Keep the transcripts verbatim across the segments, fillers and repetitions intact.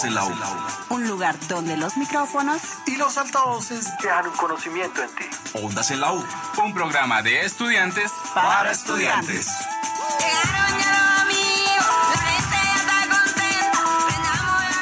Ondas en la U. Un lugar donde los micrófonos y los altavoces dejan un conocimiento en ti. Ondas en la U. Un programa de estudiantes para, para estudiantes. Llegaron ya los amigos, la gente ya está contenta. Prendamos ya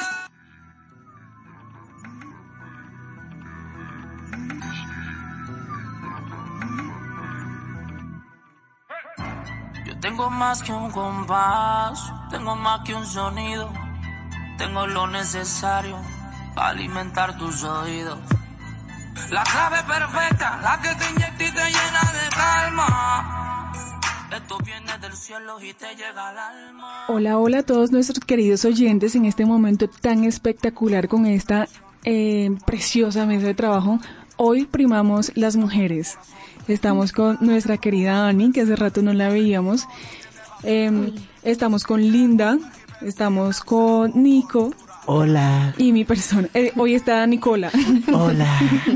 los motores. Yo tengo más que un compás, tengo más que un sonido. Tengo lo necesario para alimentar tus oídos. La clave perfecta, la que te inyecta y te llena de calma. Esto viene del cielo y te llega al alma. Hola, hola a todos nuestros queridos oyentes en este momento tan espectacular con esta eh, preciosa mesa de trabajo. Hoy primamos las mujeres. Estamos con nuestra querida Ani, que hace rato no la veíamos. Eh, estamos con Linda. Estamos con Nico. Hola. Y mi persona. Eh, hoy está Nicola. Hola.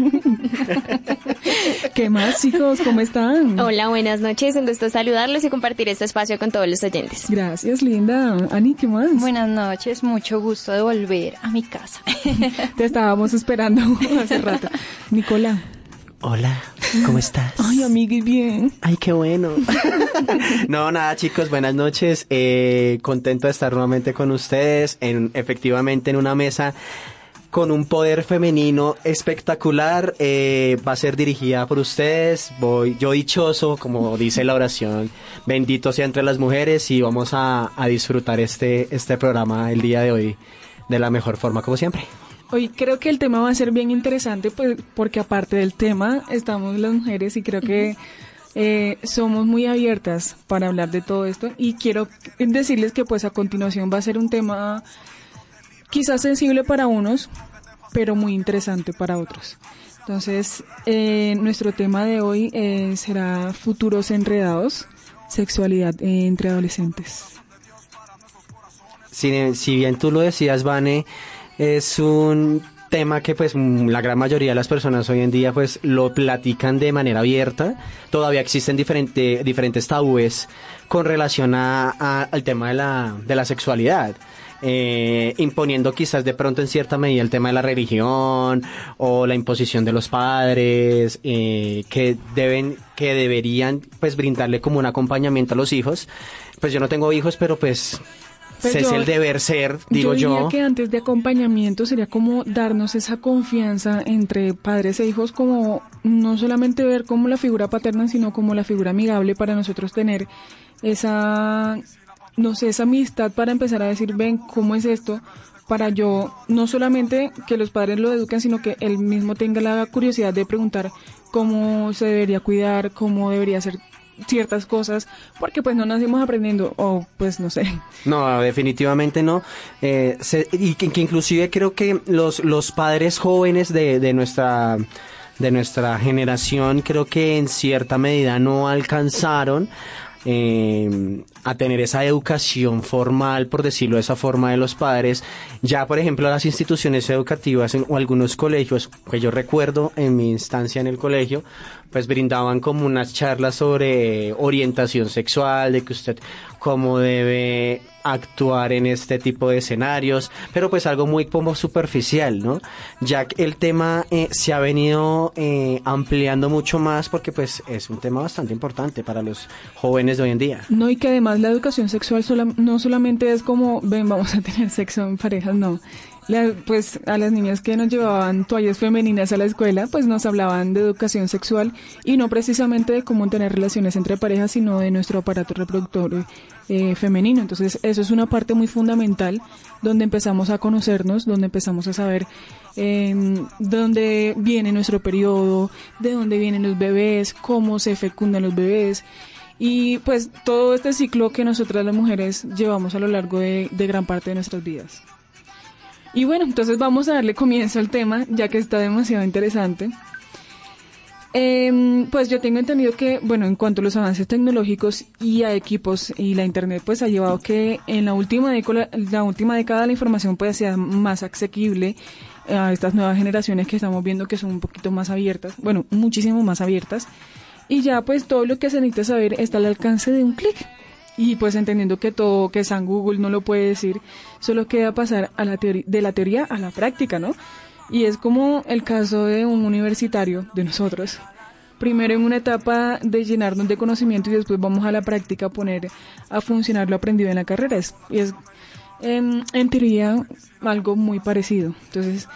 ¿Qué más, chicos? ¿Cómo están? Hola, buenas noches. Un gusto saludarlos y compartir este espacio con todos los oyentes. Gracias, Linda. Ani, ¿qué más? Buenas noches. Mucho gusto de volver a mi casa. Te estábamos esperando hace rato. Nicola. Hola, ¿cómo estás? Ay, amiga, bien. Ay, qué bueno. No, nada, chicos, buenas noches. Eh, contento de estar nuevamente con ustedes, en, efectivamente en una mesa con un poder femenino espectacular. Eh, va a ser dirigida por ustedes. Voy yo dichoso, como dice la oración, bendito sea entre las mujeres, y vamos a, a disfrutar este, este programa el día de hoy de la mejor forma, como siempre. Hoy creo que el tema va a ser bien interesante, pues, porque aparte del tema estamos las mujeres y creo que eh, somos muy abiertas para hablar de todo esto, y quiero decirles que pues a continuación va a ser un tema quizás sensible para unos, pero muy interesante para otros. Entonces, eh, nuestro tema de hoy eh, será futuros enredados, sexualidad eh, entre adolescentes. Si, si bien tú lo decías, Vane, es un tema que pues la gran mayoría de las personas hoy en día pues lo platican de manera abierta. Todavía existen diferente, diferentes tabúes con relación a, a, al tema de la, de la sexualidad. Eh, imponiendo quizás de pronto en cierta medida el tema de la religión o la imposición de los padres, eh, que deben, que deberían pues brindarle como un acompañamiento a los hijos. Pues yo no tengo hijos, pero pues... Pues es yo, el deber ser, digo yo. Yo diría que antes de acompañamiento sería como darnos esa confianza entre padres e hijos, como no solamente ver como la figura paterna, sino como la figura amigable para nosotros tener esa, no sé, esa amistad para empezar a decir, ven, ¿cómo es esto? Para yo, no solamente que los padres lo eduquen, sino que él mismo tenga la curiosidad de preguntar cómo se debería cuidar, cómo debería ser ciertas cosas, porque pues no nacimos aprendiendo, o pues no sé. No, definitivamente no. Eh, se, y que, que inclusive creo que los los padres jóvenes de, de nuestra de nuestra generación, creo que en cierta medida no alcanzaron Eh, a tener esa educación formal, por decirlo de esa forma, de los padres. Ya, por ejemplo, las instituciones educativas en, o algunos colegios, que yo recuerdo en mi instancia en el colegio, pues brindaban como unas charlas sobre orientación sexual, de que usted cómo debe actuar en este tipo de escenarios, pero pues algo muy como superficial, ¿no? Ya que el tema eh, se ha venido eh, ampliando mucho más, porque pues es un tema bastante importante para los jóvenes de hoy en día. No, y que además la educación sexual sola, no solamente es como, ven, vamos a tener sexo en parejas, no. La, pues a las niñas que nos llevaban toallas femeninas a la escuela, pues nos hablaban de educación sexual, y no precisamente de cómo tener relaciones entre parejas, sino de nuestro aparato reproductor eh, femenino. Entonces eso es una parte muy fundamental, donde empezamos a conocernos, donde empezamos a saber eh, dónde viene nuestro periodo, de dónde vienen los bebés, cómo se fecundan los bebés, y pues todo este ciclo que nosotras las mujeres llevamos a lo largo de, de gran parte de nuestras vidas. Y bueno, entonces vamos a darle comienzo al tema, ya que está demasiado interesante. Eh, pues yo tengo entendido que, bueno, en cuanto a los avances tecnológicos y a equipos y la internet, pues ha llevado que en la última década, la última década la información pues sea más asequible a estas nuevas generaciones que estamos viendo, que son un poquito más abiertas, bueno, muchísimo más abiertas. Y ya pues todo lo que se necesita saber está al alcance de un clic. y pues entendiendo que todo, que San Google no lo puede decir, solo queda pasar a la teoría, de la teoría a la práctica, ¿no? Y es como el caso de un universitario, de nosotros. Primero en una etapa de llenarnos de conocimiento y después vamos a la práctica a poner a funcionar lo aprendido en la carrera. Es, y es en, en teoría algo muy parecido. Entonces,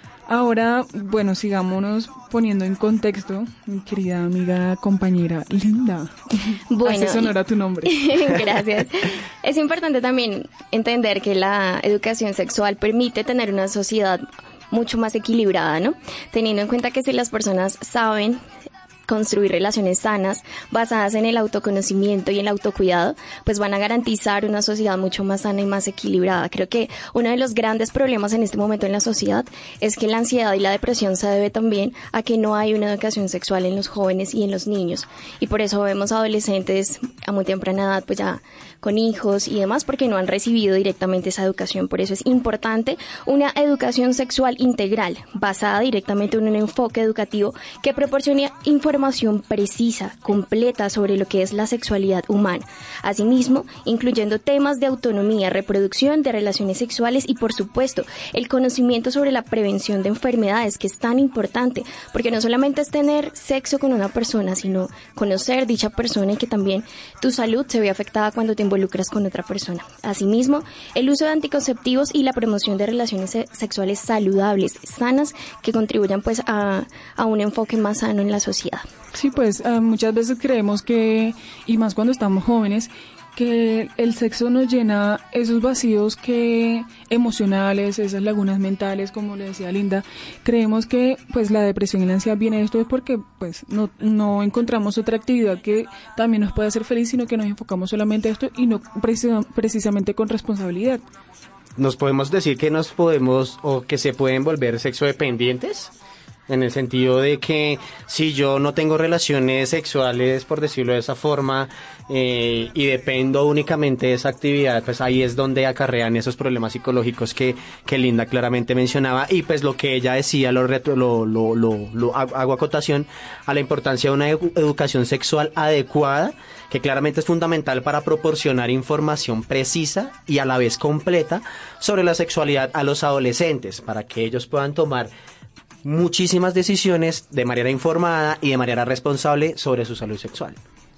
ahora, bueno, sigámonos poniendo en contexto, mi querida amiga, compañera Linda. Bueno, hace sonor a tu nombre. Gracias. Es importante también entender que la educación sexual permite tener una sociedad mucho más equilibrada, ¿no? Teniendo en cuenta que si las personas saben construir relaciones sanas basadas en el autoconocimiento y el autocuidado, pues van a garantizar una sociedad mucho más sana y más equilibrada. Creo que uno de los grandes problemas en este momento en la sociedad es que la ansiedad y la depresión se debe también a que no hay una educación sexual en los jóvenes y en los niños, y por eso vemos adolescentes a muy temprana edad pues ya con hijos y demás, porque no han recibido directamente esa educación. Por eso es importante una educación sexual integral, basada directamente en un enfoque educativo que proporcione información precisa, completa sobre lo que es la sexualidad humana. Asimismo, incluyendo temas de autonomía, reproducción, de relaciones sexuales y, por supuesto, el conocimiento sobre la prevención de enfermedades, que es tan importante, porque no solamente es tener sexo con una persona, sino conocer dicha persona y que también tu salud se ve afectada cuando te involucras con otra persona. Asimismo, el uso de anticonceptivos y la promoción de relaciones se- sexuales saludables, sanas, que contribuyan pues a, a un enfoque más sano en la sociedad. Sí, pues uh, muchas veces creemos que, y más cuando estamos jóvenes, que el sexo nos llena esos vacíos que emocionales, esas lagunas mentales, como le decía Linda. Creemos que pues la depresión y la ansiedad viene de esto es porque pues no, no encontramos otra actividad que también nos pueda hacer feliz, sino que nos enfocamos solamente a esto y no precisa, precisamente con responsabilidad. ¿Nos podemos decir que nos podemos o que se pueden volver sexodependientes? En el sentido de que si yo no tengo relaciones sexuales, por decirlo de esa forma, eh, y dependo únicamente de esa actividad, pues ahí es donde acarrean esos problemas psicológicos que, que Linda claramente mencionaba. Y pues lo que ella decía, lo, retro, lo, lo, lo, lo hago acotación a la importancia de una edu- educación sexual adecuada, que claramente es fundamental para proporcionar información precisa y a la vez completa sobre la sexualidad a los adolescentes, para que ellos puedan tomar muchísimas decisiones de manera informada y de manera responsable sobre su salud sexual.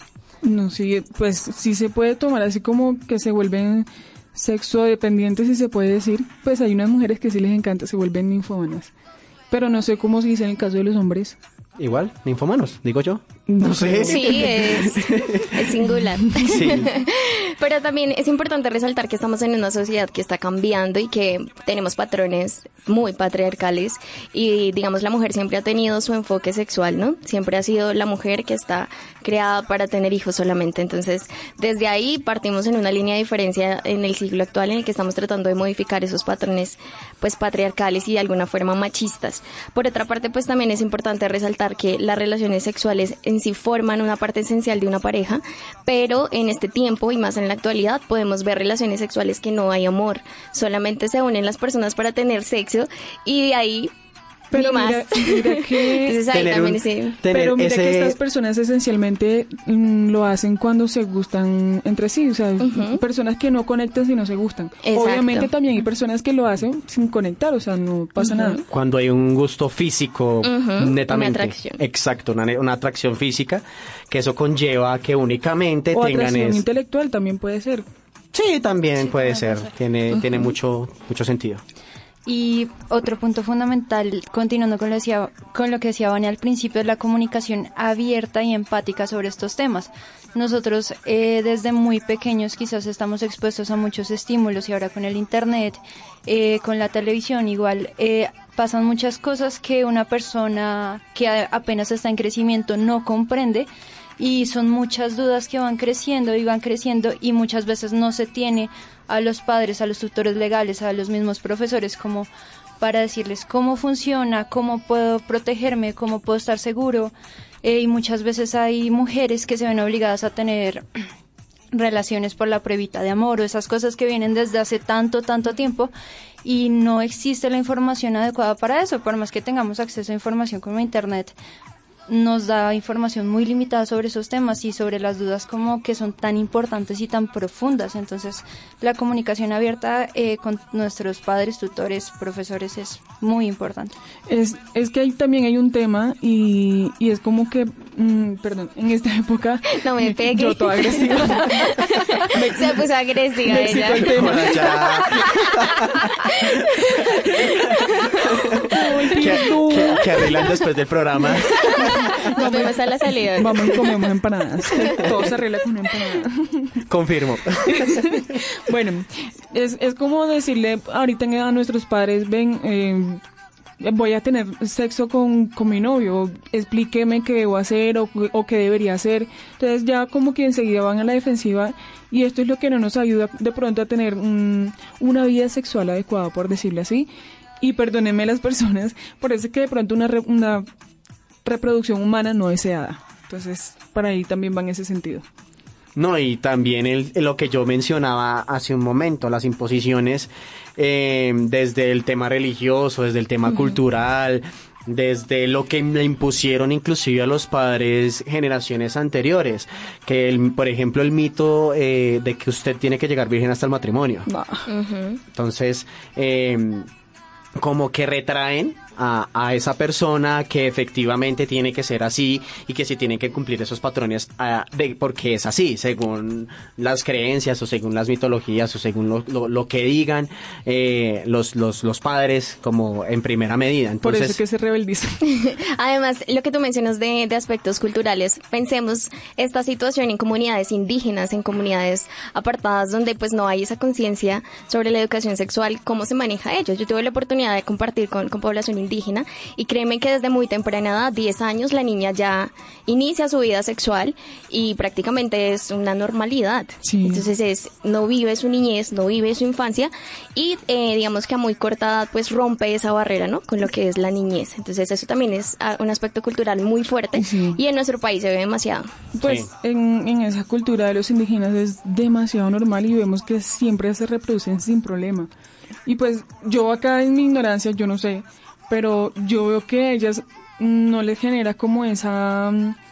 No, sí, pues sí se puede tomar así como que se vuelven sexodependientes, si se puede decir. Pues hay unas mujeres que sí les encanta, se vuelven ninfómanas. Pero no sé cómo se dice en el caso de los hombres. Igual, ninfómanos, digo yo. No sé. Sí, es, es singular. Sí. Pero también es importante resaltar que estamos en una sociedad que está cambiando y que tenemos patrones muy patriarcales y, digamos, la mujer siempre ha tenido su enfoque sexual, ¿no? Siempre ha sido la mujer que está creada para tener hijos solamente. Entonces, desde ahí partimos en una línea de diferencia en el siglo actual en el que estamos tratando de modificar esos patrones, pues, patriarcales y de alguna forma machistas. Por otra parte, pues, también es importante resaltar que las relaciones sexuales en sí forman una parte esencial de una pareja, pero en este tiempo y más en la actualidad podemos ver relaciones sexuales que no hay amor, solamente se unen las personas para tener sexo y de ahí Pero ni mira, más. mira que Entonces ahí Tener también un- sí. tener Pero mira ese- que estas personas esencialmente mm, lo hacen cuando se gustan entre sí, o sea, Ujú. personas que no conectan si no se gustan. Exacto. Obviamente también hay personas que lo hacen sin conectar, o sea, no pasa Ujú. nada. Cuando hay un gusto físico, Ujú, netamente. una atracción. Exacto, una, una atracción física, que eso conlleva a que únicamente O tengan atracción es... intelectual también puede ser. Sí, también puede puede ser, ser. tiene, tiene mucho, mucho sentido. Y otro punto fundamental, continuando con lo, decía, con lo que decía Vania al principio, es la comunicación abierta y empática sobre estos temas. Nosotros eh, desde muy pequeños quizás estamos expuestos a muchos estímulos y ahora con el internet, eh, con la televisión igual, eh, pasan muchas cosas que una persona que a- apenas está en crecimiento no comprende. Y son muchas dudas que van creciendo y van creciendo y muchas veces no se tiene a los padres, a los tutores legales, a los mismos profesores como para decirles cómo funciona, cómo puedo protegerme, cómo puedo estar seguro. Eh, y muchas veces hay mujeres que se ven obligadas a tener relaciones por la pruebita de amor o esas cosas que vienen desde hace tanto, tanto tiempo y no existe la información adecuada para eso, por más que tengamos acceso a información como internet. nos da información muy limitada sobre esos temas y sobre las dudas como que son tan importantes y tan profundas. Entonces, la comunicación abierta eh, con nuestros padres, tutores, profesores es muy importante. Es, es que ahí también hay un tema y, y es como que, mmm, perdón, en esta época... No me pegue. Yo toda agresiva. Se puso agresiva me ella. excitó el tema. Hola, ya. Ay, ¿Qué, tío, qué, qué arreglan después del programa? Nos vemos a la salida. Vamos y comemos empanadas. Todo se arregla con una empanada. Confirmo. Bueno, es, es como decirle ahorita a nuestros padres, ven, eh, voy a tener sexo con, con mi novio, explíqueme qué debo hacer o, o qué debería hacer. Entonces ya como que enseguida van a la defensiva y esto es lo que no nos ayuda de pronto a tener un, una vida sexual adecuada, por decirlo así. Y perdónenme las personas, por eso es que de pronto una, re, una reproducción humana no deseada. Entonces, para ahí también va en ese sentido. No, y también el, lo que yo mencionaba hace un momento, las imposiciones eh, desde el tema religioso, desde el tema uh-huh. cultural, desde lo que le impusieron inclusive a los padres generaciones anteriores, que el, por ejemplo el mito eh, de que usted tiene que llegar virgen hasta el matrimonio. Uh-huh. Entonces, eh, como que retraen a, a esa persona que efectivamente tiene que ser así y que se tienen que cumplir esos patrones uh, de, porque es así, según las creencias o según las mitologías o según lo, lo, lo que digan eh, los, los, los padres como en primera medida. Entonces, por eso que se rebeldiza. Además, lo que tú mencionas de, de aspectos culturales, pensemos esta situación en comunidades indígenas, en comunidades apartadas donde pues no hay esa conciencia sobre la educación sexual, cómo se maneja ello. Yo tuve la oportunidad de compartir con, con población indígena y créeme que desde muy temprana edad, diez años, la niña ya inicia su vida sexual y prácticamente es una normalidad. Sí. Entonces es, no vive su niñez, no vive su infancia y eh, digamos que a muy corta edad pues rompe esa barrera, ¿no? Con lo que es la niñez. Entonces eso también es un aspecto cultural muy fuerte sí. y en nuestro país se ve demasiado. Pues sí. en, en esa cultura de los indígenas es demasiado normal y vemos que siempre se reproducen sin problema. Y pues yo acá en mi ignorancia, yo no sé, pero yo veo que a ellas no les genera como esa,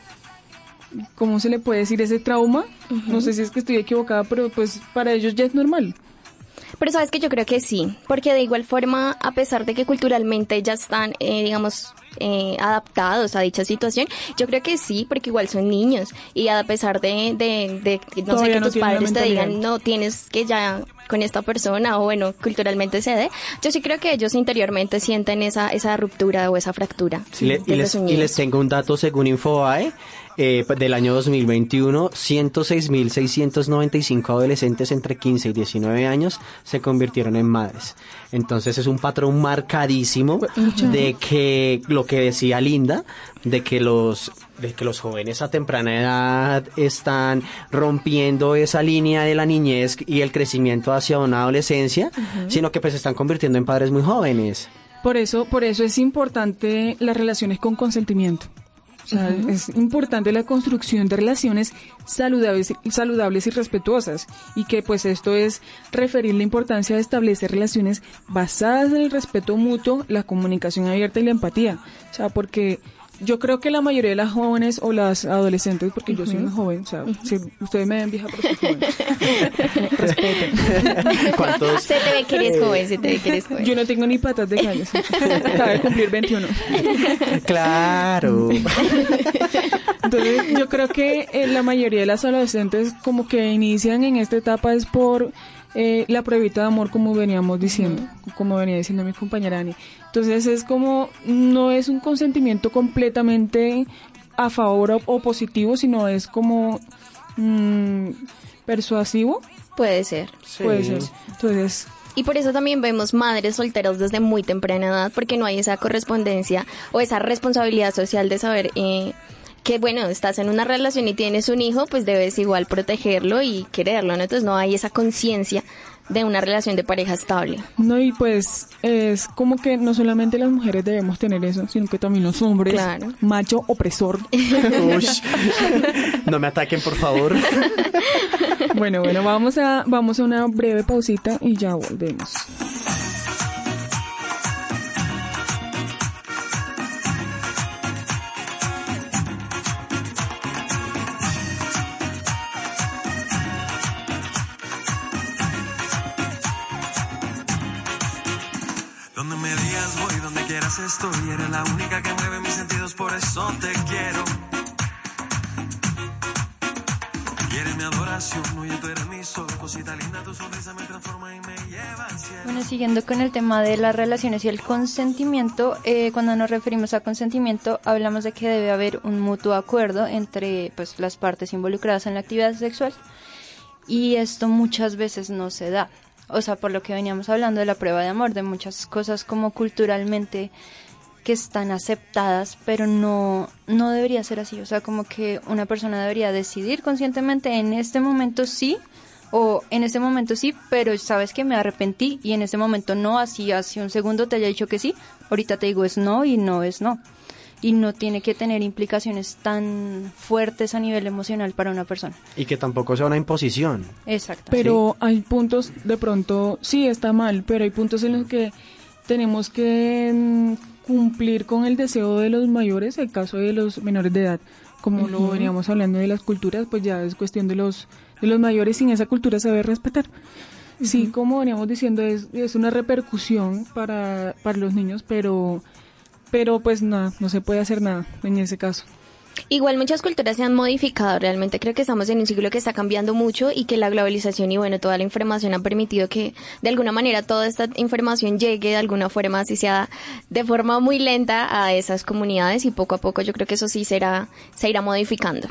¿cómo se le puede decir? Ese trauma. Uh-huh. No sé si es que estoy equivocada, pero pues para ellos ya es normal. Pero sabes que yo creo que sí, porque de igual forma, a pesar de que culturalmente ya están, eh, digamos, eh, adaptados a dicha situación, yo creo que sí, porque igual son niños y a pesar de, de, de no sé, que no tus padres te digan, no, tienes que ya con esta persona o bueno, culturalmente se dé, yo sí creo que ellos interiormente sienten esa, esa ruptura o esa fractura. Sí, le, y, les, y les tengo un dato según Infobae. Eh, del año dos mil veintiuno, ciento seis mil seiscientos noventa y cinco adolescentes entre quince y diecinueve años se convirtieron en madres. Entonces es un patrón marcadísimo de que lo que decía Linda, de que los de que los jóvenes a temprana edad están rompiendo esa línea de la niñez y el crecimiento hacia una adolescencia, uh-huh. sino que pues se están convirtiendo en padres muy jóvenes. Por eso, por eso es importante las relaciones con consentimiento. O sea, uh-huh. es importante la construcción de relaciones saludables, saludables y respetuosas y que pues esto es referir la importancia de establecer relaciones basadas en el respeto mutuo, la comunicación abierta y la empatía. O sea, porque yo creo que la mayoría de las jóvenes o las adolescentes, porque uh-huh. yo soy una joven, o sea, uh-huh. si ustedes me ven vieja, pero soy joven. Respeten. ¿Cuántos? Se te ve que eres joven, se te ve que eres joven. Yo no tengo ni patas de gallo. Acabo de cumplir veintiuno. Claro. Entonces, yo creo que eh, la mayoría de las adolescentes como que inician en esta etapa es por eh, la pruebita de amor, como veníamos diciendo, uh-huh. como venía diciendo mi compañera Ani. Entonces es como, no es un consentimiento completamente a favor o, o positivo, sino es como mmm, persuasivo. Puede ser. Sí. Puede ser. Entonces... Y por eso también vemos madres solteras desde muy temprana edad, porque no hay esa correspondencia o esa responsabilidad social de saber eh, que, bueno, estás en una relación y tienes un hijo, pues debes igual protegerlo y quererlo, ¿no? Entonces no hay esa conciencia de una relación de pareja estable. No, y pues es como que no solamente las mujeres debemos tener eso, sino que también los hombres, claro. Macho opresor. Ush. No me ataquen, por favor. Bueno, bueno, vamos a, vamos a una breve pausita y ya volvemos. supieras esto y eres la única que mueve mis sentidos, por eso te quiero. Y eres mi adoración, no, yo tú eres mi sol, cosita linda, tu sonrisa me transforma y me lleva al cielo. Bueno, siguiendo con el tema de las relaciones y el consentimiento, eh, cuando nos referimos a consentimiento, hablamos de que debe haber un mutuo acuerdo entre pues las partes involucradas en la actividad sexual, y esto muchas veces no se da. O sea, por lo que veníamos hablando de la prueba de amor, de muchas cosas como culturalmente que están aceptadas, pero no, no debería ser así. O sea, como que una persona debería decidir conscientemente en este momento sí, o en este momento sí, pero sabes que me arrepentí y en este momento no, así hace un segundo te haya dicho que sí, ahorita te digo es no y no es no. Y no tiene que tener implicaciones tan fuertes a nivel emocional para una persona. Y que tampoco sea una imposición. Exacto. Pero Sí. hay puntos, de pronto, sí está mal, pero hay puntos en los que tenemos que mm, cumplir con el deseo de los mayores, el caso de los menores de edad. Como lo Ujú. veníamos hablando de las culturas, pues ya es cuestión de los de los mayores, sin esa cultura se debe respetar. Sí, como veníamos diciendo, es, es una repercusión para, para los niños, pero... Pero pues nada, no se puede hacer nada en ese caso. Igual muchas culturas se han modificado, realmente creo que estamos en un siglo que está cambiando mucho y que la globalización y bueno, toda la información ha permitido que de alguna manera toda esta información llegue de alguna forma, así sea de forma muy lenta a esas comunidades, y poco a poco yo creo que eso sí será, se irá modificando.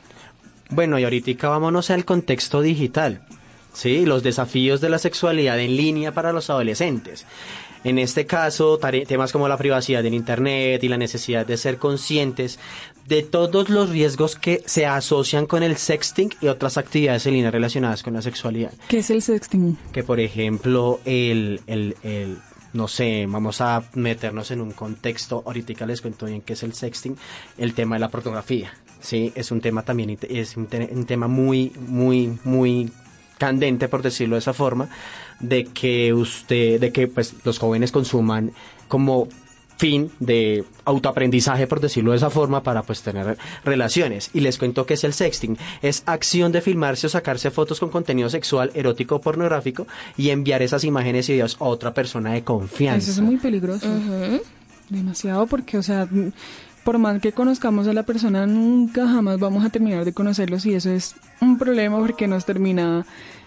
Bueno, y ahorita vámonos al contexto digital, ¿sí? Los desafíos de la sexualidad en línea para los adolescentes. En este caso, tare- temas como la privacidad en Internet y la necesidad de ser conscientes de todos los riesgos que se asocian con el sexting y otras actividades en línea relacionadas con la sexualidad. ¿Qué es el sexting? Que, por ejemplo, el, el, el, no sé, vamos a meternos en un contexto, ahorita les cuento bien qué es el sexting, el tema de la pornografía, ¿sí? Es un tema también, es un, te- un tema muy, muy, muy candente, por decirlo de esa forma, de que usted, de que pues los jóvenes consuman como fin de autoaprendizaje, por decirlo de esa forma, para pues tener relaciones. Y les cuento que es el sexting. Es acción de filmarse o sacarse fotos con contenido sexual, erótico o pornográfico y enviar esas imágenes y videos a otra persona de confianza. Eso es muy peligroso. Ujú. Demasiado, porque, o sea, por más que conozcamos a la persona, nunca jamás vamos a terminar de conocerlos, y eso es un problema porque nos termina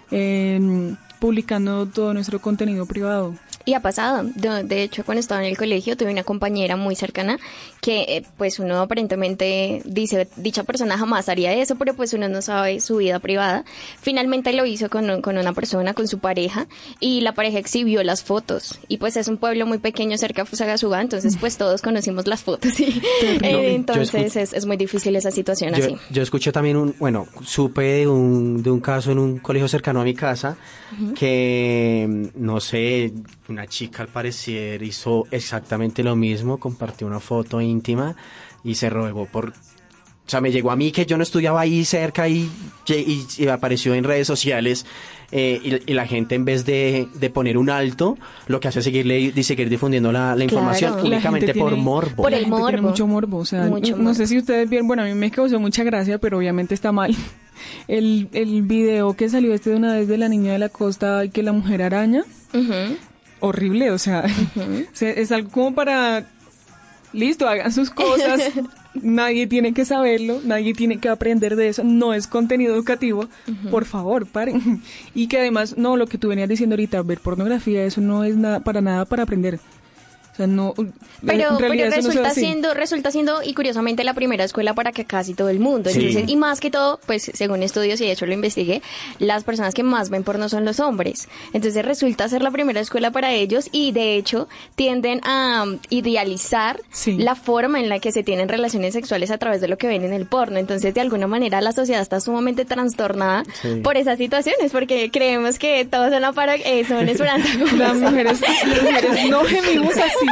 eh, publicando todo nuestro contenido privado. Y ha pasado, de, de hecho cuando estaba en el colegio tuve una compañera muy cercana que eh, pues uno aparentemente dice, dicha persona jamás haría eso, pero pues uno no sabe su vida privada. Finalmente lo hizo con, con una persona, con su pareja, y la pareja exhibió las fotos, y pues es un pueblo muy pequeño cerca de Fusagasugá, entonces pues todos conocimos las fotos, y eh, entonces es, es muy difícil esa situación Yo, así. yo escuché también un, bueno, supe de un, de un caso en un colegio cercano a mi casa, uh-huh. que, no sé, una chica al parecer hizo exactamente lo mismo, compartió una foto íntima y se rogó por... O sea, me llegó a mí que yo no estudiaba ahí cerca y, y, y apareció en redes sociales, eh, y, y la gente, en vez de, de poner un alto, lo que hace es seguirle y seguir difundiendo la, la información, Claro. únicamente por tiene- morbo. Por el La gente tiene morbo. mucho morbo, o sea, Mucho no morbo. sé si ustedes vieron, bueno, a mí me causó mucha gracia, pero obviamente está mal. El, el video que salió este de una vez de la niña de la costa y que la mujer araña, Ujú. horrible, o sea, o sea, es algo como para, listo, hagan sus cosas, nadie tiene que saberlo, nadie tiene que aprender de eso, no es contenido educativo, por favor, paren. Y que además, no, lo que tú venías diciendo ahorita, ver pornografía, eso no es nada para nada para aprender. O sea, no, Pero, en pero realidad eso no se resulta hace así. siendo, resulta siendo, y curiosamente, la primera escuela para que casi todo el mundo. Sí. Entonces, y más que todo, pues según estudios, y de hecho lo investigué, las personas que más ven porno son los hombres. Entonces resulta ser la primera escuela para ellos, y de hecho tienden a um, idealizar Sí. la forma en la que se tienen relaciones sexuales a través de lo que ven en el porno. Entonces, de alguna manera, la sociedad está sumamente trastornada Sí. por esas situaciones, porque creemos que todos son, la para, eh, son esperanza. Las mujeres, las mujeres no gemimos así,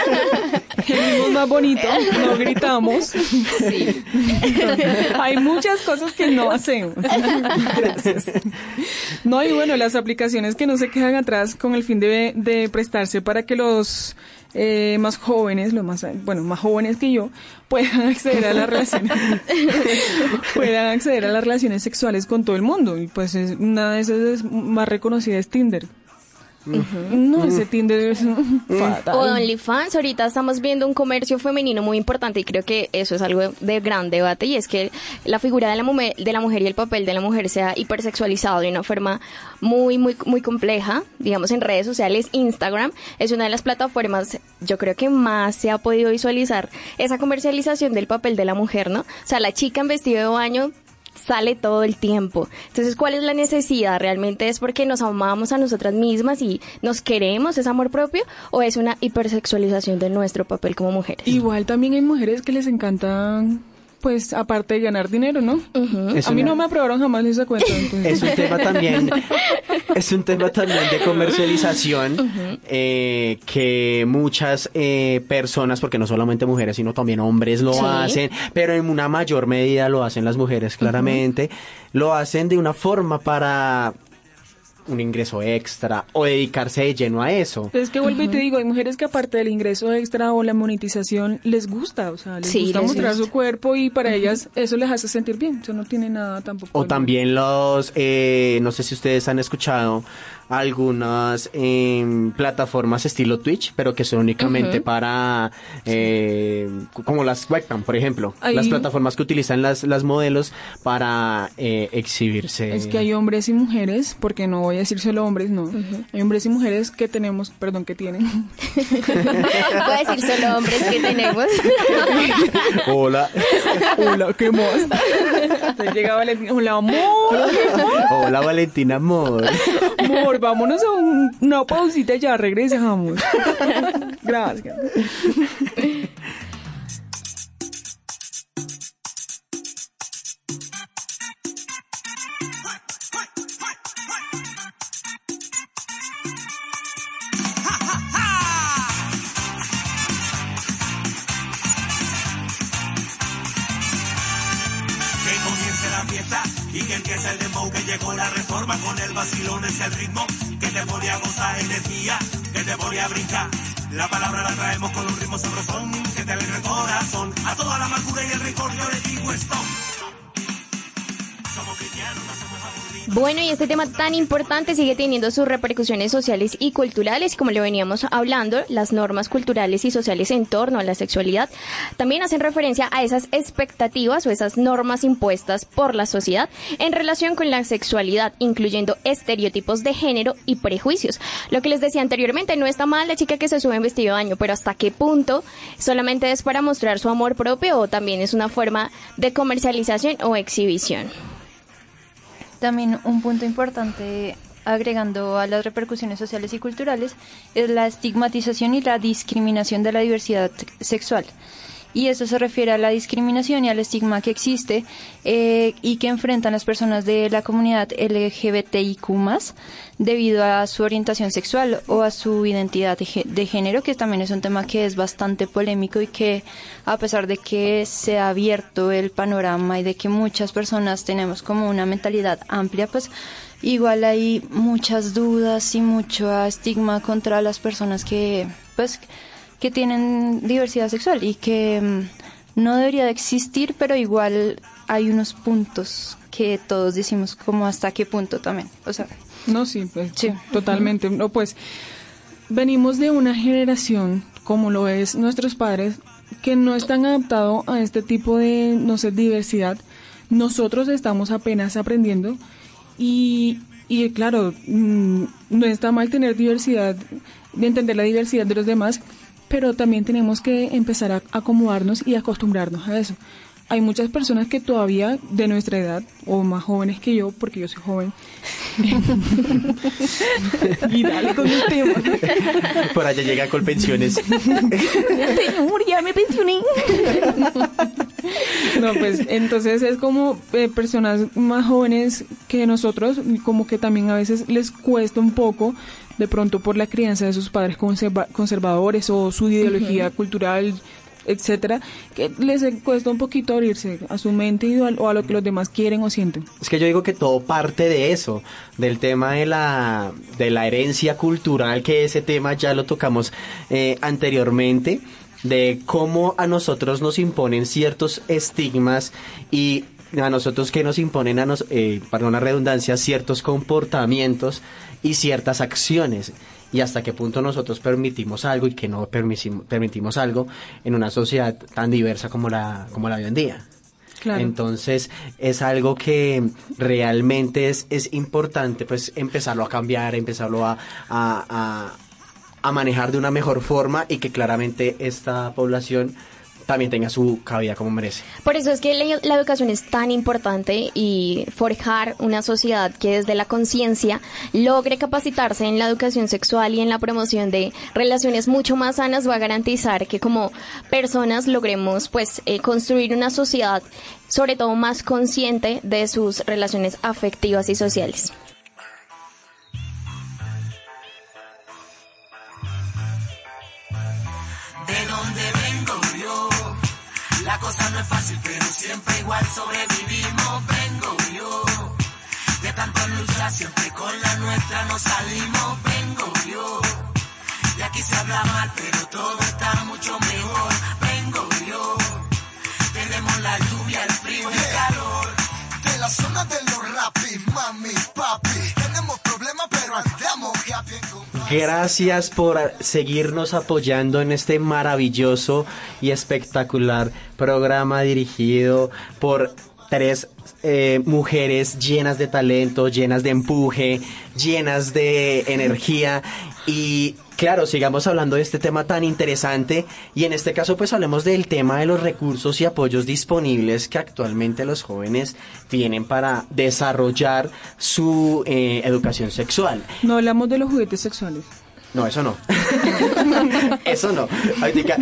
gemimos más bonito, no gritamos. Sí. Hay muchas cosas que no hacemos. Gracias. No, y bueno, las aplicaciones que no se quedan atrás con el fin de, de prestarse para que los eh, más jóvenes, los más, bueno, más jóvenes que yo, puedan acceder a las relaciones, puedan acceder a las relaciones sexuales con todo el mundo. Y pues es, una de esas es más reconocida es Tinder. No, ese Tinder es fatal. O OnlyFans, ahorita estamos viendo un comercio femenino muy importante y creo que eso es algo de gran debate, y es que la figura de la mujer, de la mujer y el papel de la mujer sea hipersexualizado de una forma muy, muy, muy compleja. Digamos, en redes sociales, Instagram es una de las plataformas, yo creo que más se ha podido visualizar esa comercialización del papel de la mujer, ¿no? O sea, la chica en vestido de baño sale todo el tiempo. Entonces, ¿cuál es la necesidad? ¿Realmente es porque nos amamos a nosotras mismas y nos queremos, es amor propio? ¿O es una hipersexualización de nuestro papel como mujeres? Igual también hay mujeres que les encantan, pues, aparte de ganar dinero, ¿no? Uh-huh. A mí una... no me aprobaron jamás esa cuenta. Entonces. Es un tema también, es un tema también de comercialización, uh-huh. eh, que muchas eh, personas, porque no solamente mujeres, sino también hombres lo sí. hacen, pero en una mayor medida lo hacen las mujeres, claramente, uh-huh. lo hacen de una forma para un ingreso extra o dedicarse de lleno a eso. Es que vuelvo uh-huh. y te digo, hay mujeres que aparte del ingreso extra o la monetización les gusta, o sea, les sí, gusta les mostrar gusta. su cuerpo y para uh-huh. ellas eso les hace sentir bien, eso no tiene nada tampoco. O también los, eh, no sé si ustedes han escuchado algunas eh, plataformas estilo Twitch, pero que son únicamente uh-huh. para eh, como las webcam, por ejemplo. Ahí, las plataformas que utilizan las, las modelos para eh, exhibirse. Es que hay hombres y mujeres, porque no voy a decir solo hombres, no. Uh-huh. Hay hombres y mujeres que tenemos, perdón, que tienen. Voy a decir solo hombres que tenemos. Hola. Hola, ¿qué más? Llega Valentina. Hola, amor. Hola, Valentina, amor. Amor, vámonos a un, una pausita y ya regresamos. Gracias. Y que empiece el dembow, que llegó la reforma con el vacilón, es el ritmo que te pone a gozar, energía que te pone a brincar. La palabra la traemos con un ritmo sabrosón que te alegra el corazón. A toda la amargura y el rencor yo le digo stop. Somos cristianos, no somos aburridos. Bueno, y este tema tan importante sigue teniendo sus repercusiones sociales y culturales, como lo veníamos hablando. Las normas culturales y sociales en torno a la sexualidad también hacen referencia a esas expectativas o esas normas impuestas por la sociedad en relación con la sexualidad, incluyendo estereotipos de género y prejuicios. Lo que les decía anteriormente, no está mal la chica que se sube en vestido de baño, pero ¿hasta qué punto solamente es para mostrar su amor propio o también es una forma de comercialización o exhibición? También un punto importante, agregando a las repercusiones sociales y culturales, es la estigmatización y la discriminación de la diversidad sexual. Y eso se refiere a la discriminación y al estigma que existe eh, y que enfrentan las personas de la comunidad L G B T I Q más, debido a su orientación sexual o a su identidad de, de género, que también es un tema que es bastante polémico y que, a pesar de que se ha abierto el panorama y de que muchas personas tenemos como una mentalidad amplia, pues igual hay muchas dudas y mucho estigma contra las personas que, pues, que tienen diversidad sexual y que um, no debería de existir, pero igual hay unos puntos que todos decimos como hasta qué punto también, o sea. No, sí, pues, sí. Totalmente. No, pues venimos de una generación, como lo es nuestros padres, que no están adaptados a este tipo de, no sé, diversidad. Nosotros estamos apenas aprendiendo y, y claro, mmm, no está mal tener diversidad, de entender la diversidad de los demás, pero también tenemos que empezar a acomodarnos y acostumbrarnos a eso. Hay muchas personas que todavía de nuestra edad, o más jóvenes que yo, porque yo soy joven, y dale con el tema. Por allá llega con pensiones. Señor, ya me pensioné. No, pues entonces es como eh, personas más jóvenes que nosotros, como que también a veces les cuesta un poco, de pronto por la crianza de sus padres conserva- conservadores o su ideología uh-huh. cultural, etcétera, que les cuesta un poquito abrirse a su mente y a, o a lo que los demás quieren o sienten. Es que yo digo que todo parte de eso, del tema de la de la herencia cultural, que ese tema ya lo tocamos eh, anteriormente, de cómo a nosotros nos imponen ciertos estigmas y a nosotros que nos imponen, a nos, eh, para una redundancia, ciertos comportamientos y ciertas acciones, y hasta qué punto nosotros permitimos algo y que no permitimos, permitimos algo en una sociedad tan diversa como la, como la de hoy en día. Claro. Entonces es algo que realmente es, es importante pues empezarlo a cambiar, empezarlo a, a, a, a manejar de una mejor forma, y que claramente esta población también tenga su cabida como merece. Por eso es que la, la educación es tan importante, y forjar una sociedad que desde la conciencia logre capacitarse en la educación sexual y en la promoción de relaciones mucho más sanas va a garantizar que como personas logremos pues eh, construir una sociedad sobre todo más consciente de sus relaciones afectivas y sociales. ¿De dónde vengo yo? La cosa no es fácil, pero siempre igual sobrevivimos. Vengo yo, de tanto luchar, siempre con la nuestra nos salimos. Vengo yo, de aquí se habla mal, pero todo está mucho mejor. Vengo yo, tenemos la lluvia, el frío, el calor. De la zona de los rapis, mami, papi, tenemos problemas, pero andamos happy. Gracias por seguirnos apoyando en este maravilloso y espectacular programa dirigido por tres eh, mujeres llenas de talento, llenas de empuje, llenas de energía. Y claro, sigamos hablando de este tema tan interesante, y en este caso pues hablemos del tema de los recursos y apoyos disponibles que actualmente los jóvenes tienen para desarrollar su eh, educación sexual. No hablamos de los juguetes sexuales. No, eso no. Eso no. Ahorita...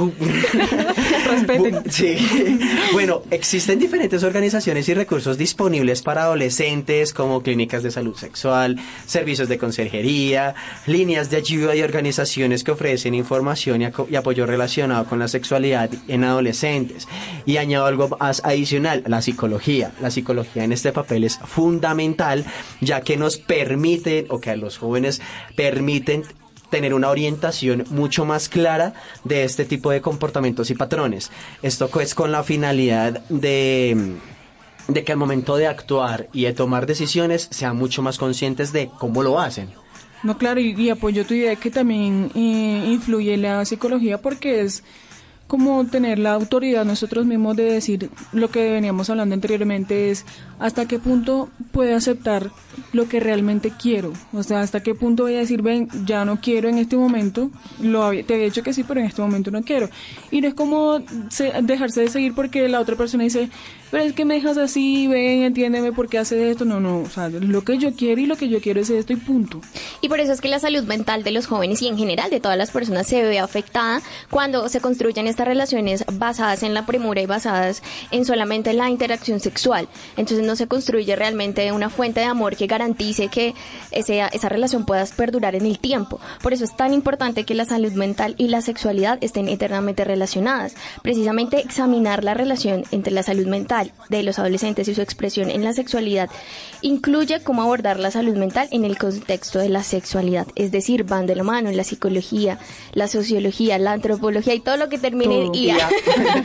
Respeten. Sí. Bueno, existen diferentes organizaciones y recursos disponibles para adolescentes, como clínicas de salud sexual, servicios de conserjería, líneas de ayuda y organizaciones que ofrecen información y, y apoyo relacionado con la sexualidad en adolescentes. Y añado algo más adicional, la psicología. La psicología en este papel es fundamental, ya que nos permiten, o que a los jóvenes permiten, tener una orientación mucho más clara de este tipo de comportamientos y patrones. Esto es con la finalidad de, de que al momento de actuar y de tomar decisiones sean mucho más conscientes de cómo lo hacen. No, claro, y, y apoyo tu idea que también eh, influye la psicología, porque es como tener la autoridad nosotros mismos de decir lo que veníamos hablando anteriormente, es hasta qué punto puedo aceptar lo que realmente quiero, o sea, hasta qué punto voy a decir, ven, ya no quiero en este momento, lo había, te había dicho que sí, pero en este momento no quiero, y no es como se, dejarse de seguir porque la otra persona dice, pero es que me dejas así, ven, entiéndeme por qué haces esto, no, no, o sea, lo que yo quiero y lo que yo quiero es esto y punto. Y por eso es que la salud mental de los jóvenes y en general de todas las personas se ve afectada cuando se construyen estas relaciones basadas en la premura y basadas en solamente la interacción sexual. Entonces no se construye realmente una fuente de amor que garantice que ese, esa relación pueda perdurar en el tiempo. Por eso es tan importante que la salud mental y la sexualidad estén eternamente relacionadas. Precisamente examinar la relación entre la salud mental de los adolescentes y su expresión en la sexualidad incluye cómo abordar la salud mental en el contexto de la sexualidad. Es decir, van de la mano en la psicología, la sociología, la antropología y todo lo que termine en I A.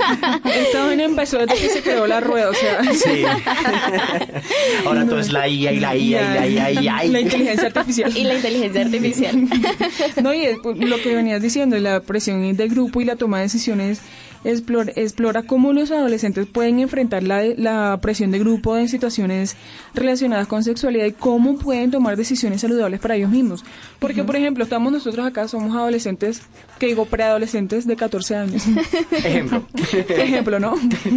Esto empezó desde que se creó la rueda, o sea. Sí. Ahora no. Todo es la I A y la I A y la I A y la I A. La inteligencia artificial. Y la inteligencia artificial. No, y es, lo que venías diciendo, la presión del grupo y la toma de decisiones, explora, explora cómo los adolescentes pueden enfrentar la, la presión de grupo en situaciones relacionadas con sexualidad y cómo pueden tomar decisiones saludables para ellos mismos. Porque, uh-huh. por ejemplo, estamos nosotros acá, somos adolescentes, que digo preadolescentes de catorce años. Ejemplo. Ejemplo, ¿no?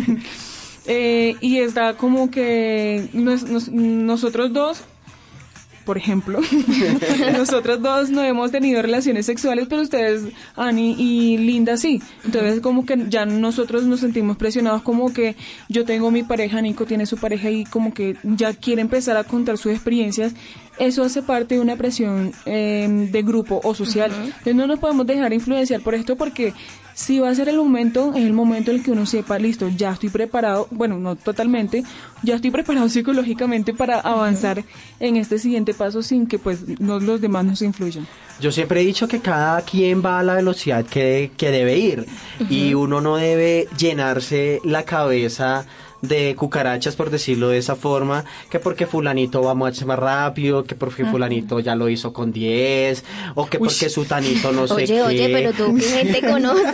Eh, y está como que nos, nos, nosotros dos, por ejemplo, nosotros dos no hemos tenido relaciones sexuales, pero ustedes, Ani y Linda, sí. Entonces como que ya nosotros nos sentimos presionados, como que yo tengo mi pareja, Nico tiene su pareja y como que ya quiere empezar a contar sus experiencias. Eso hace parte de una presión eh, de grupo o social. Uh-huh. Entonces no nos podemos dejar influenciar por esto, porque si va a ser el momento, es el momento en el que uno sepa, listo, ya estoy preparado, bueno, no totalmente, ya estoy preparado psicológicamente para avanzar uh-huh. en este siguiente paso sin que pues no, los demás nos influyan. Yo siempre he dicho que cada quien va a la velocidad que, que debe ir uh-huh. y uno no debe llenarse la cabeza de cucarachas, por decirlo de esa forma, que porque fulanito va mucho más rápido, que porque fulanito ya lo hizo con diez, o que Uy. porque sutanito no sé Oye, qué. oye, pero tú qué gente conoces.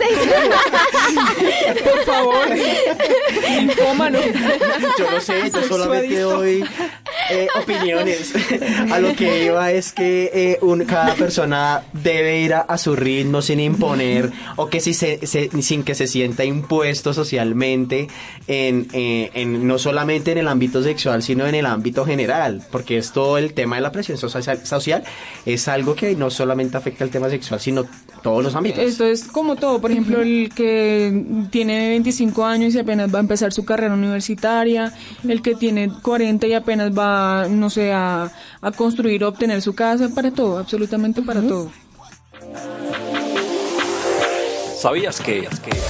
Por favor. Infómano. Yo no sé, yo solamente Sexuadicto. doy eh, opiniones. A lo que iba es que eh, un, cada persona debe ir a, a su ritmo sin imponer, o que si se, se- sin que se sienta impuesto socialmente en, eh, en no solamente en el ámbito sexual, sino en el ámbito general, porque es todo el tema de la presión social, social es algo que no solamente afecta el tema sexual, sino todos los ámbitos. Esto es como todo, por ejemplo, el que tiene veinticinco años y apenas va a empezar su carrera universitaria, el que tiene cuarenta y apenas va, no sé, a, a construir o obtener su casa, para todo, absolutamente para todo. ¿Sabías que?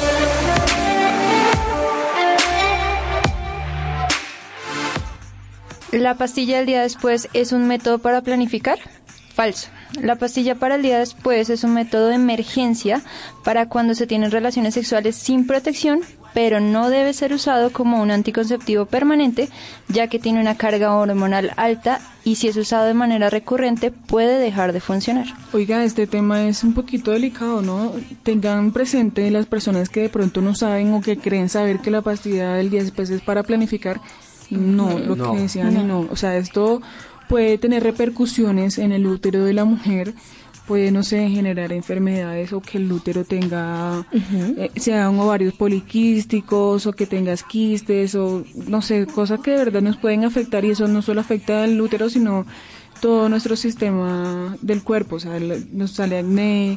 ¿La pastilla del día después es un método para planificar? Falso. La pastilla para el día después es un método de emergencia para cuando se tienen relaciones sexuales sin protección, pero no debe ser usado como un anticonceptivo permanente, ya que tiene una carga hormonal alta y si es usado de manera recurrente puede dejar de funcionar. Oiga, este tema es un poquito delicado, ¿no? Tengan presente las personas que de pronto no saben o que creen saber que la pastilla del día después es para planificar. No, lo No. que decían, y no. O sea, esto puede tener repercusiones en el útero de la mujer, puede, no sé, generar enfermedades o que el útero tenga, eh, sean ovarios poliquísticos o que tengas quistes o, no sé, cosas que de verdad nos pueden afectar, y eso no solo afecta al útero, sino todo nuestro sistema del cuerpo. O sea, el- nos sale acné,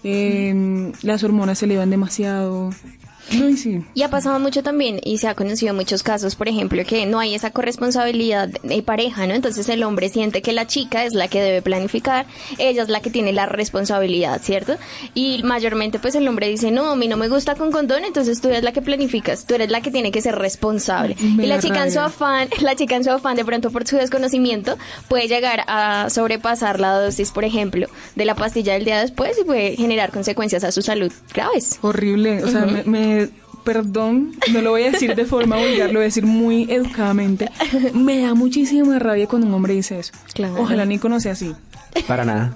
eh, las hormonas se elevan demasiado. No, y sí. Y ha pasado mucho también, y se ha conocido muchos casos, por ejemplo, que no hay esa corresponsabilidad de pareja, ¿no? Entonces el hombre siente que la chica es la que debe planificar, ella es la que tiene la responsabilidad, ¿cierto? Y mayormente pues el hombre dice, no, a mí no me gusta con condón, entonces tú eres la que planificas, tú eres la que tiene que ser responsable. Me y la da chica en su rabia. afán, la chica en su afán, de pronto por su desconocimiento, puede llegar a sobrepasar la dosis, por ejemplo, de la pastilla del día después, y puede generar consecuencias a su salud graves. Horrible, o sea, me, me- perdón, no lo voy a decir de forma vulgar, lo voy a decir muy educadamente. Me da muchísima rabia cuando un hombre dice eso. Claro. Ojalá Nico no sea así. Para nada.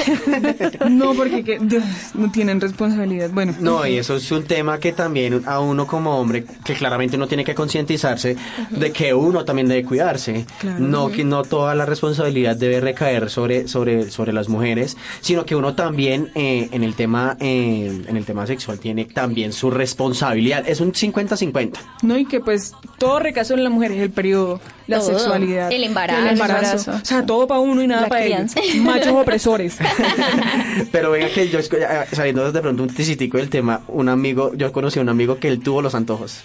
No, porque que, Dios, no tienen responsabilidad. Bueno, No, y eso es un tema que también a uno como hombre, que claramente uno tiene que concientizarse de que uno también debe cuidarse. Claro. No que no toda la responsabilidad debe recaer sobre sobre sobre las mujeres, sino que uno también eh, en el tema eh, en el tema sexual tiene también su responsabilidad. Es un cincuenta cincuenta. no, y que pues todo recaso en la mujer, es el periodo, la Todo. sexualidad, El embarazo. el embarazo. El embarazo. O sea, todo para uno y nada La para ellos. crianza. Machos opresores. Pero venga que yo escu- eh, saliendo de pronto un tisitico del tema, un amigo, yo conocí a un amigo que él tuvo los antojos.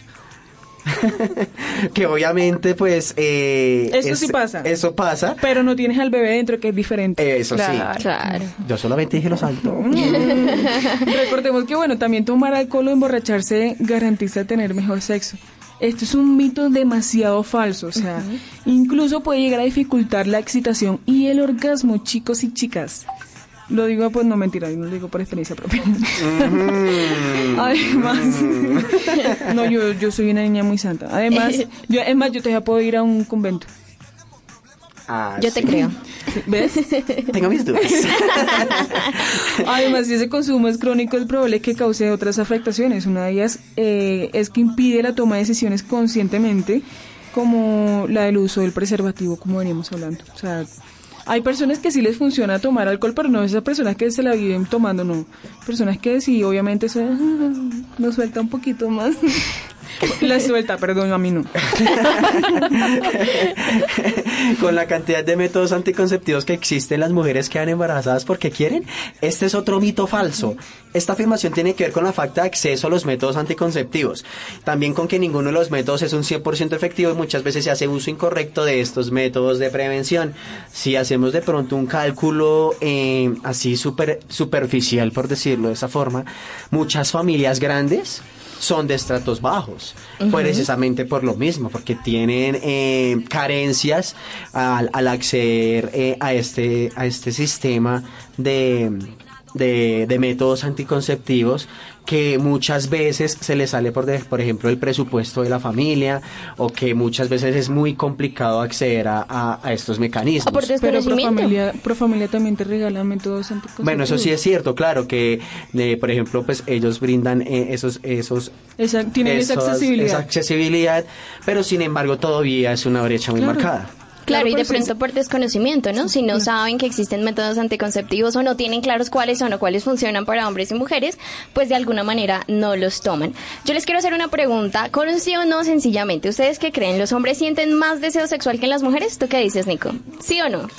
Que obviamente pues eh, Eso sí pasa. Eso pasa. Pero no tienes al bebé dentro, que es diferente. Eso Claro. sí. Claro. Yo solamente dije los antojos. Recordemos que, bueno, también tomar alcohol o emborracharse garantiza tener mejor sexo. Esto es un mito demasiado falso, o sea, incluso puede llegar a dificultar la excitación y el orgasmo, chicos y chicas. Lo digo, pues no mentira, no lo digo por experiencia propia. Además, no, yo, yo soy una niña muy santa. Además, yo, es más, yo todavía puedo ir a un convento. Ah, Yo te sí. creo. ¿Ves? Tengo mis dudas. Además, si ese consumo es crónico, es probable que cause otras afectaciones. Una de ellas eh, es que impide la toma de decisiones conscientemente, como la del uso del preservativo, como veníamos hablando. O sea, hay personas que sí les funciona tomar alcohol, pero no esas personas que se la viven tomando, no. Personas que sí, obviamente, se nos suelta un poquito más. La suelta, perdón, a mí no. Con la cantidad de métodos anticonceptivos que existen, las mujeres quedan embarazadas porque quieren. Este es otro mito falso. Esta afirmación tiene que ver con la falta de acceso a los métodos anticonceptivos. También con que ninguno de los métodos es un cien por ciento efectivo y muchas veces se hace uso incorrecto de estos métodos de prevención. Si hacemos de pronto un cálculo eh, así super, superficial, por decirlo de esa forma, muchas familias grandes son de estratos bajos, uh-huh. precisamente por lo mismo, porque tienen eh, carencias al, al acceder eh, a este a este sistema de de, de métodos anticonceptivos que muchas veces se les sale por, de, por ejemplo el presupuesto de la familia, o que muchas veces es muy complicado acceder a, a, a estos mecanismos. O por Pero desconocimiento. Profamilia, Profamilia también te regala métodos anticonceptivos. Bueno, eso sí es cierto, claro, que eh, por ejemplo pues ellos brindan eh, esos esos Esa, tienen esa esos- accesibilidad. esa accesibilidad, pero sin embargo todavía es una brecha muy Claro. marcada. Claro, y de pues, pronto es- por desconocimiento, ¿no? Si no saben que existen métodos anticonceptivos o no tienen claros cuáles son o cuáles funcionan para hombres y mujeres, pues de alguna manera no los toman. Yo les quiero hacer una pregunta, con un sí o no sencillamente. ¿Ustedes qué creen? ¿Los hombres sienten más deseo sexual que las mujeres? ¿Tú qué dices, Nico? ¿Sí o no?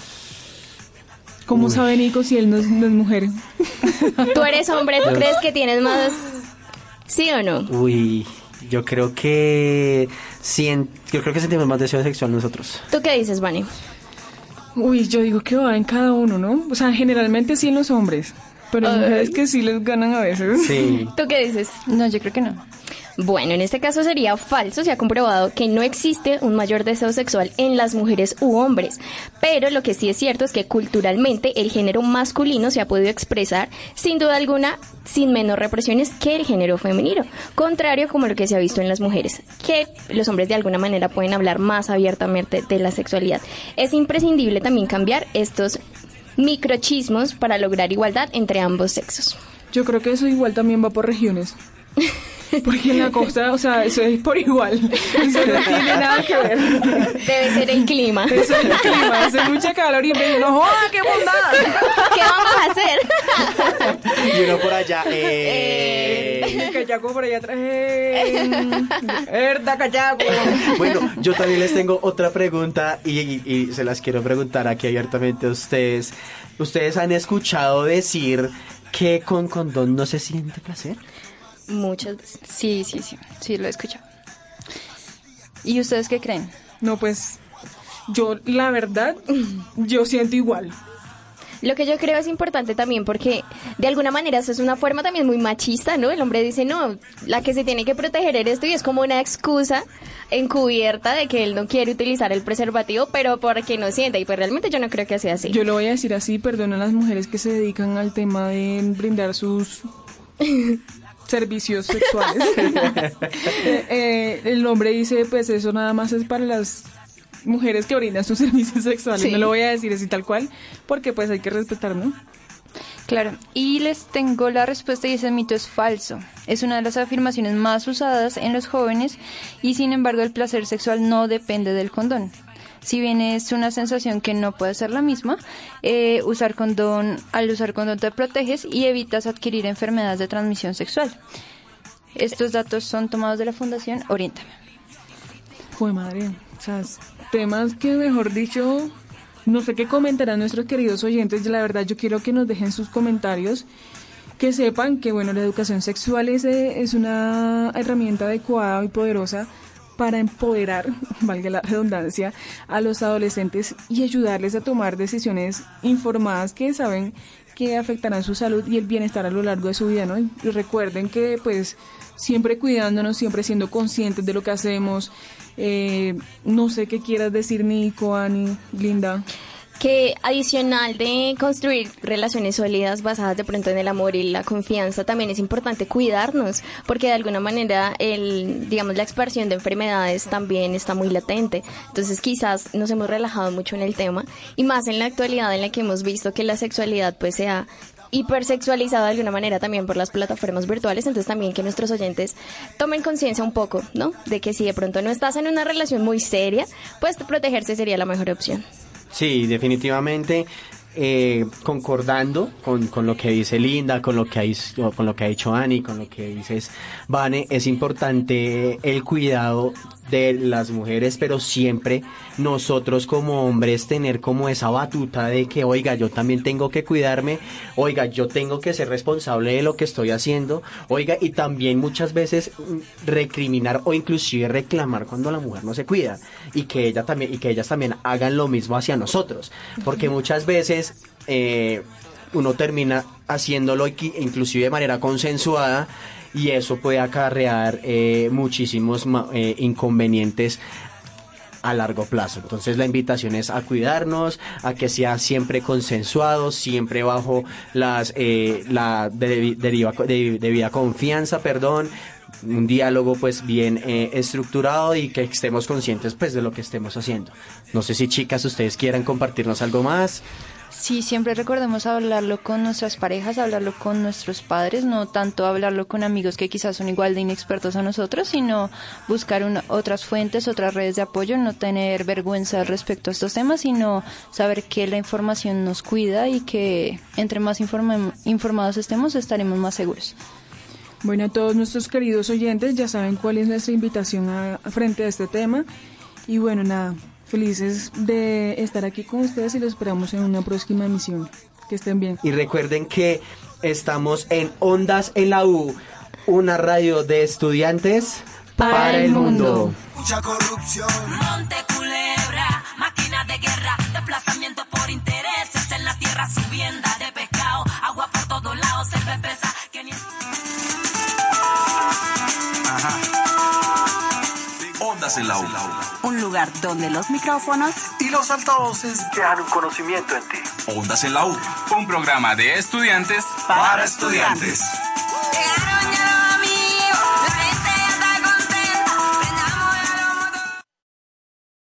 ¿Cómo sabe Nico si él no es, no es mujer? ¿Tú eres hombre? ¿Tú crees que tienes más... ¿Sí o no? Uy, yo creo que sien- yo creo que sentimos más deseo sexual nosotros. ¿Tú qué dices, Vani? Uy, yo digo que va en cada uno, ¿no? O sea, generalmente sí en los hombres, pero hay Ay. mujeres que sí les ganan a veces. Sí. ¿Tú qué dices? No, yo creo que no. Bueno, en este caso sería falso, se ha comprobado que no existe un mayor deseo sexual en las mujeres u hombres, pero lo que sí es cierto es que culturalmente el género masculino se ha podido expresar sin duda alguna sin menos represiones que el género femenino, contrario como lo que se ha visto en las mujeres, que los hombres de alguna manera pueden hablar más abiertamente de la sexualidad. Es imprescindible también cambiar estos microchismos para lograr igualdad entre ambos sexos. Yo creo que eso igual también va por regiones. Porque en la costa, o sea, eso es por igual. Eso no tiene nada que ver. Debe ser el clima. Eso es el clima, hace mucha calor y empieza, no joda, qué bondad. ¿Qué vamos a hacer? Y uno por allá, eh... El cachaco por allá atrás. eh, Herda, cachaco. Bueno, yo también les tengo otra pregunta y, y- y se las quiero preguntar aquí abiertamente a ustedes. ¿Ustedes han escuchado decir que con condón no se siente placer? Muchas veces. Sí, sí, sí, sí, lo he escuchado. ¿Y ustedes qué creen? No, pues, yo, la verdad, yo siento igual. Lo que yo creo es importante también porque de alguna manera eso es una forma también muy machista, ¿no? El hombre dice, no, la que se tiene que proteger eres tú y es como una excusa encubierta de que él no quiere utilizar el preservativo, pero porque no sienta. Y pues realmente yo no creo que sea así. Yo lo voy a decir así, perdón a las mujeres que se dedican al tema de brindar sus servicios sexuales. Eh, eh, el hombre dice, pues eso nada más es para las mujeres que brindan sus servicios sexuales. Sí. No lo voy a decir así tal cual, porque pues hay que respetar, ¿no? Claro, y les tengo la respuesta y ese mito es falso. Es una de las afirmaciones más usadas en los jóvenes y sin embargo el placer sexual no depende del condón. Si bien es una sensación que no puede ser la misma, eh, usar condón, al usar condón te proteges y evitas adquirir enfermedades de transmisión sexual. Estos datos son tomados de la Fundación Oriéntame. Joder, madre. O sea, es temas que, mejor dicho, no sé qué comentarán nuestros queridos oyentes. La verdad, yo quiero que nos dejen sus comentarios, que sepan que, bueno, la educación sexual es, eh, es una herramienta adecuada y poderosa para empoderar, valga la redundancia, a los adolescentes y ayudarles a tomar decisiones informadas que saben que afectarán su salud y el bienestar a lo largo de su vida, ¿no? Y recuerden que, pues, siempre cuidándonos, siempre siendo conscientes de lo que hacemos. Eh, no sé qué quieras decir, Nico, Ani, Linda. Que adicional de construir relaciones sólidas basadas de pronto en el amor y la confianza, también es importante cuidarnos, porque de alguna manera el, digamos, la expansión de enfermedades también está muy latente. Entonces quizás nos hemos relajado mucho en el tema, y más en la actualidad en la que hemos visto que la sexualidad pues se ha hipersexualizado de alguna manera también por las plataformas virtuales. Entonces también que nuestros oyentes tomen conciencia un poco, ¿no? De que si de pronto no estás en una relación muy seria, pues protegerse sería la mejor opción. Sí, definitivamente, eh, concordando con, con lo que dice Linda, con lo que ha, dicho- con lo que ha dicho Ani, con lo que dices Vane, es importante el cuidado de las mujeres, pero siempre nosotros como hombres tener como esa batuta de que, oiga, yo también tengo que cuidarme, oiga, yo tengo que ser responsable de lo que estoy haciendo, oiga, y también muchas veces mm, recriminar o inclusive reclamar cuando la mujer no se cuida, y que ella también, y que ellas también hagan lo mismo hacia nosotros, porque muchas veces eh, uno termina haciéndolo equi- inclusive de manera consensuada, y eso puede acarrear eh, muchísimos ma- eh, inconvenientes a largo plazo. Entonces la invitación es a cuidarnos, a que sea siempre consensuado, siempre bajo las eh, la de, deriva, de, debida confianza, perdón, un diálogo pues bien eh, estructurado y que estemos conscientes pues de lo que estemos haciendo. No sé si chicas ustedes quieran compartirnos algo más. Sí, siempre recordemos hablarlo con nuestras parejas, hablarlo con nuestros padres, no tanto hablarlo con amigos que quizás son igual de inexpertos a nosotros, sino buscar una, otras fuentes, otras redes de apoyo, no tener vergüenza respecto a estos temas, sino saber que la información nos cuida y que entre más informa- informados estemos, estaremos más seguros. Bueno, a todos nuestros queridos oyentes ya saben cuál es nuestra invitación a, a frente a este tema. Y bueno, nada, felices de estar aquí con ustedes y los esperamos en una próxima emisión. Que estén bien. Y recuerden que estamos en Ondas en la U, una radio de estudiantes para, para el mundo. mundo. Mucha corrupción. Monte Culebra, máquina de guerra, desplazamiento por intereses en la tierra, subienda de pescado, agua por todos lados, cerveza que ni... Ajá. Ondas en la U. Un lugar donde los micrófonos Y los altavoces dejan un conocimiento en ti. Ondas en la U. Un programa de estudiantes para estudiantes. Llegaron